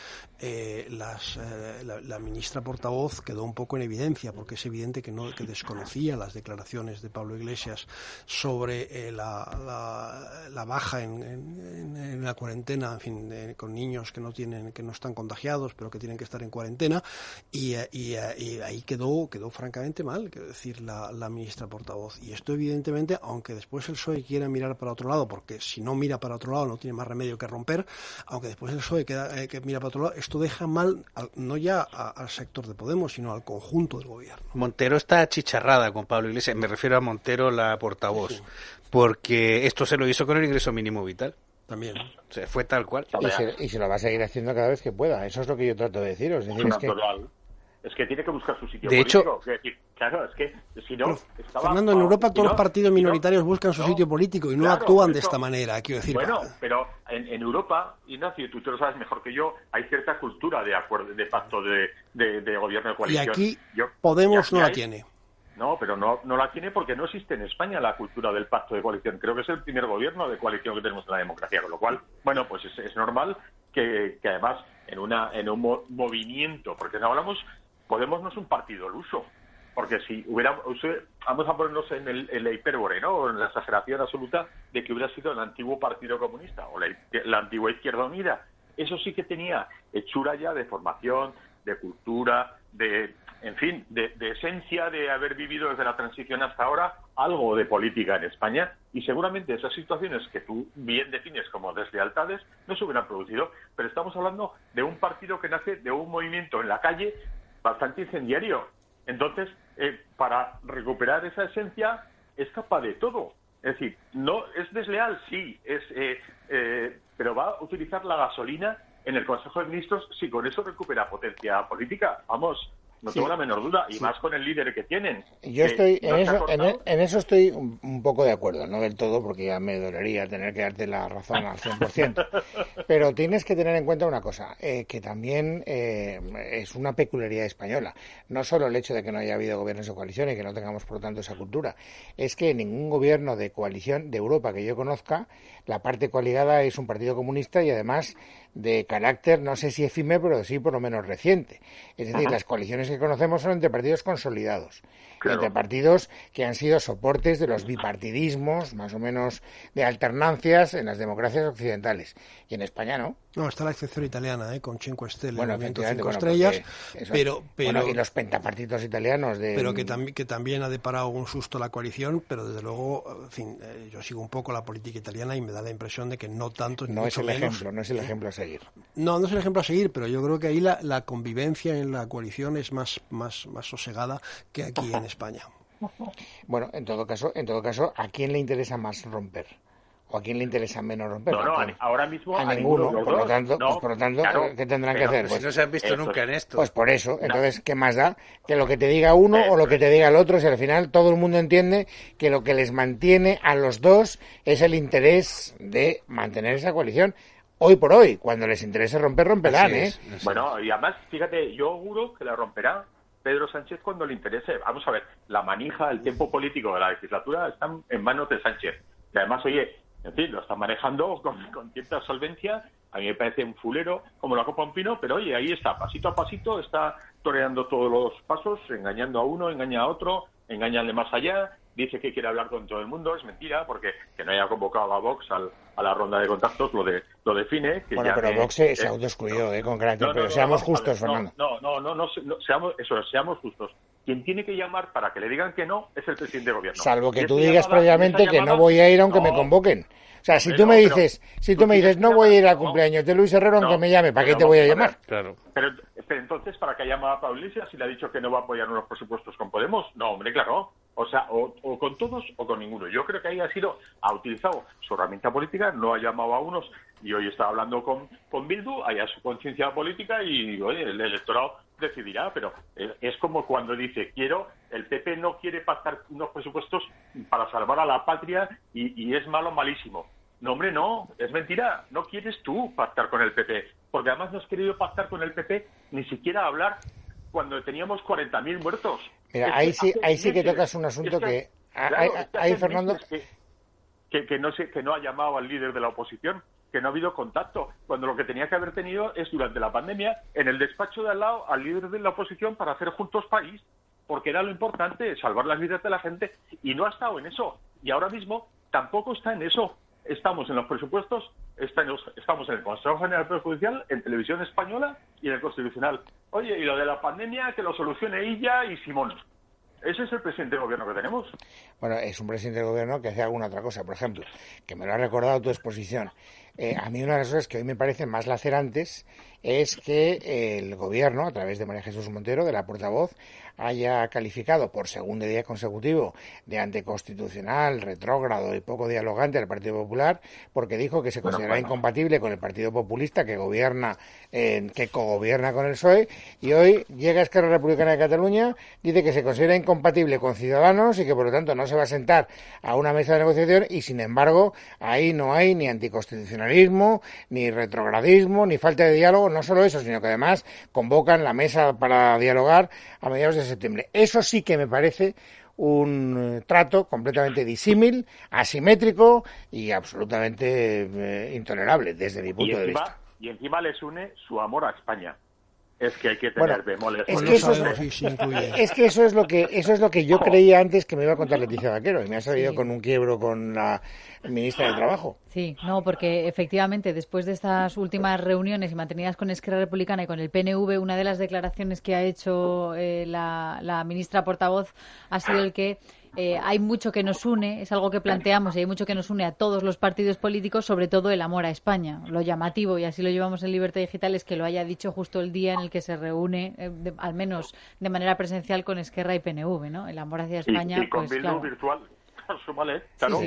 la ministra portavoz quedó un poco en evidencia, porque es evidente que desconocía las declaraciones de Pablo Iglesias sobre la baja en la cuarentena, en fin, con niños que no están contagiados, pero que tienen que estar en cuarentena, y ahí quedó francamente mal, quiero decir, la ministra portavoz. Y esto, evidentemente, aunque después el PSOE quiera mirar para otro lado, porque si no mira para otro lado no tiene más remedio que romper, aunque después el PSOE que mira para otro lado, esto deja mal no ya al sector de Podemos, sino al conjunto del gobierno. Montero está achicharrada con Pablo Iglesias, me refiero a Montero, la portavoz, sí, porque esto se lo hizo con el ingreso mínimo vital. También. O sea, fue tal cual. Y se lo va a seguir haciendo cada vez que pueda. Eso es lo que yo trato de deciros. Es decir, es que tiene que buscar su sitio de político. Hecho, claro, es que si no... Fernando, en Europa todos los partidos minoritarios buscan su sitio político y no actúan de esta manera, quiero decir. Bueno, pero en Europa, Ignacio, tú te lo sabes mejor que yo, hay cierta cultura de acuerdo, de pacto de gobierno de coalición. Y aquí Podemos no la tiene. No, pero no la tiene porque no existe en España la cultura del pacto de coalición. Creo que es el primer gobierno de coalición que tenemos en la democracia, con lo cual, bueno, pues es normal que además en un movimiento, porque no hablamos... Podemos no es un partido al uso, porque si vamos a ponernos en la hipérbole, ¿no? O en la exageración absoluta de que hubiera sido el antiguo Partido Comunista o la antigua Izquierda Unida. Eso sí que tenía hechura ya de formación, de cultura, de esencia, de haber vivido desde la transición hasta ahora algo de política en España, y seguramente esas situaciones que tú bien defines como deslealtades no se hubieran producido, pero estamos hablando de un partido que nace de un movimiento en la calle bastante incendiario. Entonces, para recuperar esa esencia es capaz de todo. Es decir, no es desleal, sí, pero va a utilizar la gasolina en el Consejo de Ministros si con eso recupera potencia política. Vamos, no tengo la menor duda, y más con el líder que tienen. Yo estoy en eso estoy un poco de acuerdo, no del todo, porque ya me dolería tener que darte la razón al 100%. Pero tienes que tener en cuenta una cosa, que también es una peculiaridad española. No solo el hecho de que no haya habido gobiernos de coalición y que no tengamos, por lo tanto, esa cultura. Es que ningún gobierno de coalición de Europa que yo conozca, la parte coaligada es un partido comunista y además de carácter, no sé si efímero, pero sí por lo menos reciente. Es decir, las coaliciones que conocemos son entre partidos consolidados, entre partidos que han sido soportes de los bipartidismos, más o menos de alternancias en las democracias occidentales. Y en España no. No, está la excepción italiana, con Cinque Stelle, bueno, Cinco Estrellas, pero y los pentapartidos italianos pero que también ha deparado un susto la coalición, pero desde luego, en fin, yo sigo un poco la política italiana y me da la impresión de que no tanto, no es el ejemplo, no es el ejemplo a seguir. No es el ejemplo a seguir, pero yo creo que ahí la convivencia en la coalición es más sosegada que aquí en España. Bueno, en todo caso, ¿a quién le interesa más romper? ¿O a quién le interesa menos romper? No, ahora mismo a ninguno. Por lo tanto, claro, ¿qué tendrán que hacer? Pues si no se han visto nunca en esto. Pues por eso. Entonces, ¿qué más da? Que lo que te diga uno o lo que te diga el otro, si al final todo el mundo entiende que lo que les mantiene a los dos es el interés de mantener esa coalición. Hoy por hoy, cuando les interese romper, romperán, Bueno, y además, fíjate, yo auguro que la romperá Pedro Sánchez cuando le interese. Vamos a ver, la manija, el tiempo político de la legislatura están en manos de Sánchez. Y además, oye, en fin, lo están manejando con cierta solvencia. A mí me parece un fulero como la copa un pino, pero oye, ahí está, pasito a pasito, está toreando todos los pasos, engañando a uno, engaña a otro, engañarle más allá, dice que quiere hablar con todo el mundo, es mentira, porque que no haya convocado a Vox a la ronda de contactos lo define. Que bueno, ya pero Vox se autoexcluyó, con carácter, pero seamos justos, Fernando. Seamos justos. Quien tiene que llamar para que le digan que no es el presidente de gobierno. Salvo que tú digas previamente que no voy a ir aunque me convoquen. O sea, si tú me dices, no voy a ir al cumpleaños de Luis Herrero aunque me llame, ¿para qué te voy a llamar? Claro. Pero entonces, ¿para qué llama a Pablo Iglesias si le ha dicho que no va a apoyar unos presupuestos con Podemos? No, hombre, claro. O sea, o con todos o con ninguno. Yo creo que ahí ha utilizado su herramienta política, no ha llamado a unos y hoy está hablando con Bildu, haya su conciencia política y, oye, el electorado decidirá, pero es como cuando dice, el PP no quiere pactar unos presupuestos para salvar a la patria y es malísimo. No, hombre, no, es mentira, no quieres tú pactar con el PP, porque además no has querido pactar con el PP ni siquiera hablar cuando teníamos 40.000 muertos. Mira, ahí sí que tocas un asunto que ahí Fernando que no ha llamado al líder de la oposición, que no ha habido contacto, cuando lo que tenía que haber tenido es durante la pandemia en el despacho de al lado al líder de la oposición para hacer juntos país, porque era lo importante, salvar las vidas de la gente, y no ha estado en eso, y ahora mismo tampoco está en eso. Estamos en los presupuestos, estamos en el Consejo General del Poder Judicial, en Televisión Española y en el Constitucional. Oye, y lo de la pandemia, que lo solucione ella y Simón. Ese es el presidente del gobierno que tenemos. Bueno, es un presidente del gobierno que hace alguna otra cosa, por ejemplo, que me lo ha recordado tu exposición. A mí una de las cosas que hoy me parecen más lacerantes es que el gobierno, a través de María Jesús Montero, de la portavoz, haya calificado por segundo día consecutivo de anticonstitucional, retrógrado y poco dialogante al Partido Popular, porque dijo que se consideraba incompatible con el Partido Populista que cogobierna con el PSOE, y hoy llega Esquerra Republicana de Cataluña, dice que se considera incompatible con Ciudadanos y que por lo tanto no se va a sentar a una mesa de negociación, y sin embargo ahí no hay ni anticonstitucionalismo, ni retrogradismo, ni falta de diálogo. No solo eso, sino que además convocan la mesa para dialogar a mediados de septiembre. Eso sí que me parece un trato completamente disímil, asimétrico y absolutamente intolerable desde mi punto de vista. Y encima les une su amor a España. Es que hay que tener bemoles. Es que eso es lo que yo creía antes que me iba a contar Leticia Vaquero, y me ha salido con un quiebro con la ministra de Trabajo. Sí, no, porque efectivamente después de estas últimas reuniones y mantenidas con Esquerra Republicana y con el PNV, una de las declaraciones que ha hecho la ministra portavoz ha sido el que hay mucho que nos une, es algo que planteamos, y hay mucho que nos une a todos los partidos políticos, sobre todo el amor a España. Lo llamativo, y así lo llevamos en Libertad Digital, es que lo haya dicho justo el día en el que se reúne, al menos de manera presencial, con Esquerra y PNV, ¿no? El amor hacia España. Y con pues, Bildu claro. virtual, súmale, claro. Sí.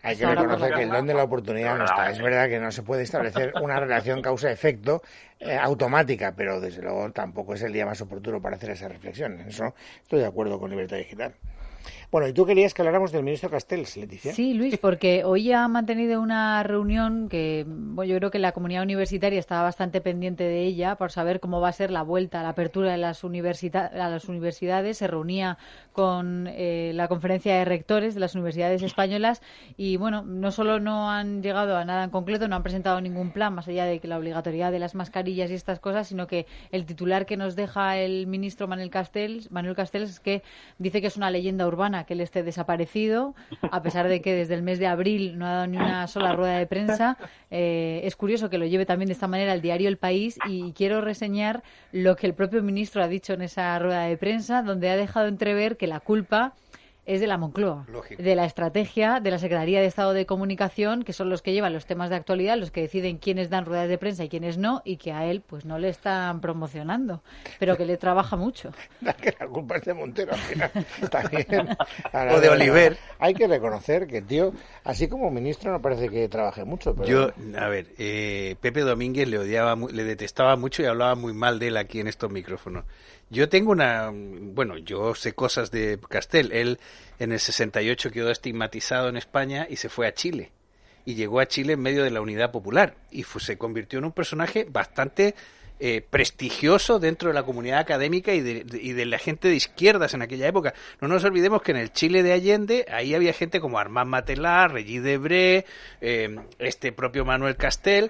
Hay que reconocer que el don de la oportunidad no está. Es verdad que no se puede establecer una relación causa-efecto automática, pero desde luego tampoco es el día más oportuno para hacer esa reflexión. En eso estoy de acuerdo con Libertad Digital. Bueno, y tú querías que habláramos del ministro Castells, Leticia. Sí, Luis, porque hoy ha mantenido una reunión que yo creo que la comunidad universitaria estaba bastante pendiente de ella por saber cómo va a ser la vuelta, la apertura de las universidades. Se reunía con la conferencia de rectores de las universidades españolas y, bueno, no solo no han llegado a nada en concreto, no han presentado ningún plan más allá de que la obligatoriedad de las mascarillas y estas cosas, sino que el titular que nos deja el ministro Manuel Castells es que dice que es una leyenda urbana que él esté desaparecido, a pesar de que desde el mes de abril no ha dado ni una sola rueda de prensa. Es curioso que lo lleve también de esta manera el diario El País, y quiero reseñar lo que el propio ministro ha dicho en esa rueda de prensa, donde ha dejado entrever que la culpa es de la Moncloa, lógico, de la estrategia de la Secretaría de Estado de Comunicación, que son los que llevan los temas de actualidad, los que deciden quiénes dan ruedas de prensa y quiénes no, y que a él pues no le están promocionando, pero que le trabaja mucho. Que la culpa es de Montero, al final. También, o de Oliver. Hay que reconocer que, tío, así como ministro no parece que trabaje mucho. Pero... Yo, a ver, Pepe Domínguez le odiaba, le detestaba mucho y hablaba muy mal de él aquí en estos micrófonos. Yo tengo yo sé cosas de Castel. Él en el 68 quedó estigmatizado en España y se fue a Chile. Y llegó a Chile en medio de la Unidad Popular. Y se convirtió en un personaje bastante prestigioso dentro de la comunidad académica y de la gente de izquierdas en aquella época. No nos olvidemos que en el Chile de Allende, ahí había gente como Armand Matelar, Regis Debray, este propio Manuel Castel.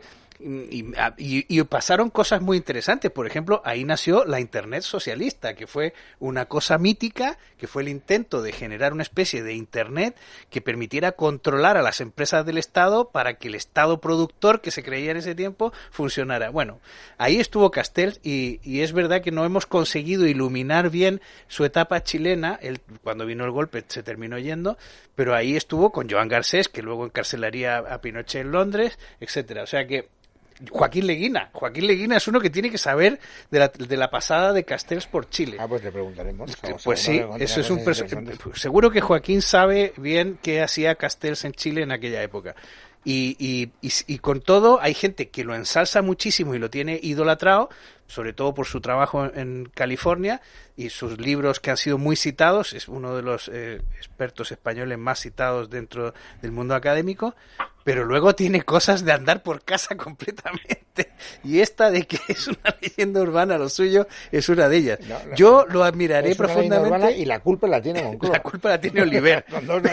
Y pasaron cosas muy interesantes. Por ejemplo, ahí nació la Internet socialista, que fue una cosa mítica, que fue el intento de generar una especie de Internet que permitiera controlar a las empresas del Estado para que el Estado productor, que se creía en ese tiempo, funcionara. Bueno, ahí estuvo Castells y es verdad que no hemos conseguido iluminar bien su etapa chilena. Él, cuando vino el golpe, se terminó yendo, pero ahí estuvo con Joan Garcés, que luego encarcelaría a Pinochet en Londres, etcétera. O sea que Joaquín Leguina es uno que tiene que saber de la pasada de Castells por Chile. Pues le preguntaremos. Pues sí, eso es un seguro que Joaquín sabe bien qué hacía Castells en Chile en aquella época. Y con todo hay gente que lo ensalza muchísimo y lo tiene idolatrado, sobre todo por su trabajo en California y sus libros que han sido muy citados. Es uno de los expertos españoles más citados dentro del mundo académico, pero luego tiene cosas de andar por casa completamente, y esta de que es una leyenda urbana, lo suyo es una de ellas. Yo lo admiraré profundamente. Y la culpa la tiene Moncloa. La culpa la tiene Oliver.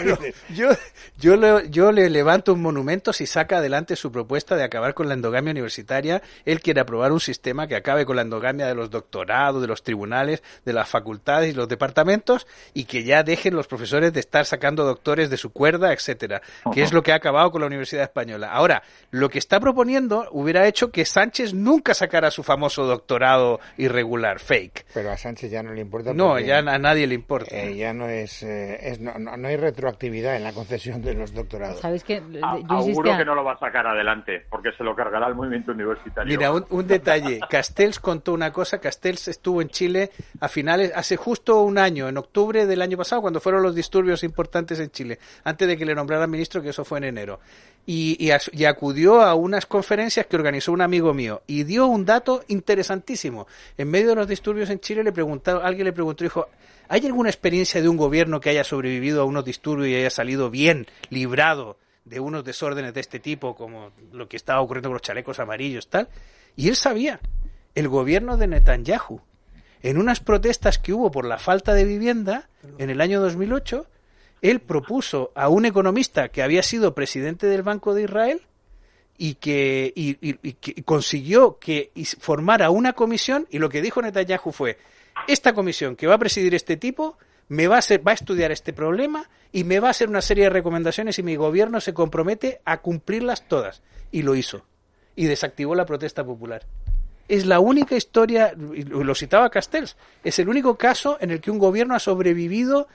Yo le levanto un monumento si saca adelante su propuesta de acabar con la endogamia universitaria. Él quiere aprobar un sistema que acabe con la endogamia de los doctorados, de los tribunales, de las facultades y los departamentos, y que ya dejen los profesores de estar sacando doctores de su cuerda, etcétera, que es lo que ha acabado con la Universidad Española. Ahora, lo que está proponiendo hubiera hecho que Sánchez nunca sacara su famoso doctorado irregular, fake. Pero a Sánchez ya no le importa. No, ya a nadie le importa. Ya no no hay retroactividad en la concesión de los doctorados. ¿Sabéis que Seguro que no lo va a sacar adelante, porque se lo cargará el movimiento universitario. Mira, un detalle. Castells contó una cosa. Castells estuvo en Chile hace justo un año, en octubre del año pasado, cuando fueron los disturbios importantes en Chile, antes de que le nombraran ministro, que eso fue en enero. Y acudió a unas conferencias que organizó un amigo mío y dio un dato interesantísimo. En medio de los disturbios en Chile alguien le preguntó, dijo: ¿hay alguna experiencia de un gobierno que haya sobrevivido a unos disturbios y haya salido bien librado de unos desórdenes de este tipo, como lo que estaba ocurriendo con los chalecos amarillos, tal? Y él sabía, el gobierno de Netanyahu, en unas protestas que hubo por la falta de vivienda en el año 2008, él propuso a un economista que había sido presidente del Banco de Israel y que consiguió que formara una comisión, y lo que dijo Netanyahu fue: esta comisión que va a presidir este tipo va a estudiar este problema y me va a hacer una serie de recomendaciones, y mi gobierno se compromete a cumplirlas todas. Y lo hizo. Y desactivó la protesta popular. Es la única historia, lo citaba Castells, es el único caso en el que un gobierno ha sobrevivido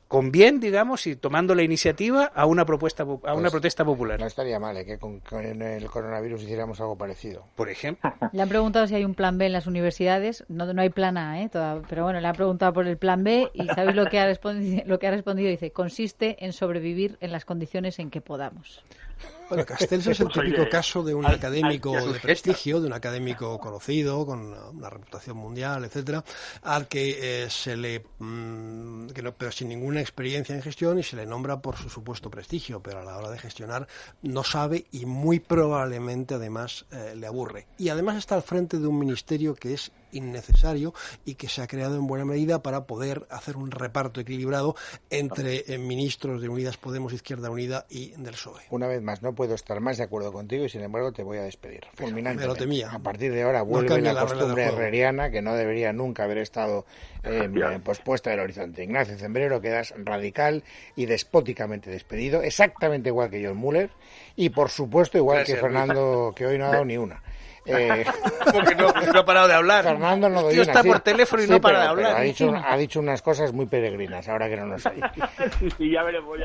con bien, digamos, y tomando la iniciativa a una protesta popular. No estaría mal que con el coronavirus hiciéramos algo parecido. Por ejemplo. Le han preguntado si hay un plan B en las universidades. No hay plan A, pero bueno, le han preguntado por el plan B y ¿sabéis lo que ha respondido? Dice, consiste en sobrevivir en las condiciones en que podamos. Bueno, Castells es el típico caso de un académico de prestigio, de un académico conocido, con una reputación mundial, etcétera, al que pero sin ninguna experiencia en gestión, y se le nombra por su supuesto prestigio, pero a la hora de gestionar no sabe y muy probablemente además le aburre. Y además está al frente de un ministerio que es innecesario y que se ha creado en buena medida para poder hacer un reparto equilibrado entre ministros de Unidas Podemos, Izquierda Unida y del PSOE. Una vez más, no puedo estar más de acuerdo contigo y sin embargo te voy a despedir. Fulminante. Me lo temía. A partir de ahora vuelve la costumbre herreriana que no debería nunca haber estado pospuesta del horizonte. Ignacio Zembrero, quedas radical y despóticamente despedido, exactamente igual que John Muller y por supuesto igual que Fernando, que hoy no ha dado ni una. Porque no ha parado de hablar. Fernando no el tío está por teléfono y no para de hablar. Ha dicho unas cosas muy peregrinas, ahora que no nos hay. Sí, ya veremos.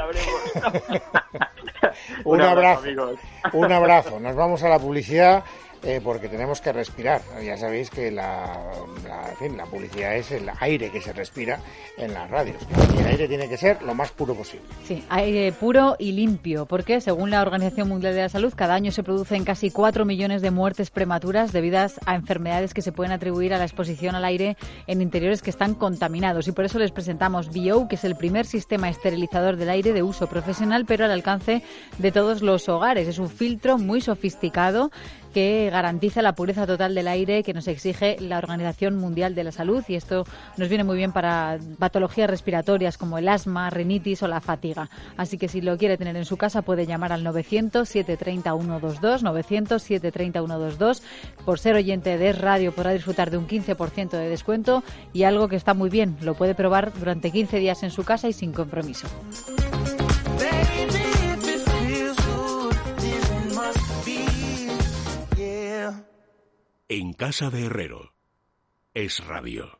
Un abrazo. Nos vamos a la publicidad. Porque tenemos que respirar. Ya sabéis que la publicidad es el aire que se respira en las radios. Y el aire tiene que ser lo más puro posible. Sí, aire puro y limpio, porque según la Organización Mundial de la Salud, cada año se producen casi 4 millones de muertes prematuras debidas a enfermedades que se pueden atribuir a la exposición al aire en interiores que están contaminados. Y por eso les presentamos BO, que es el primer sistema esterilizador del aire de uso profesional, pero al alcance de todos los hogares. Es un filtro muy sofisticado que garantiza la pureza total del aire que nos exige la Organización Mundial de la Salud, y esto nos viene muy bien para patologías respiratorias como el asma, rinitis o la fatiga. Así que si lo quiere tener en su casa puede llamar al 900-730-122, 900-730-122. Por ser oyente de Radio podrá disfrutar de un 15% de descuento y algo que está muy bien, lo puede probar durante 15 días en su casa y sin compromiso. En Casa de Herrero, Es Radio.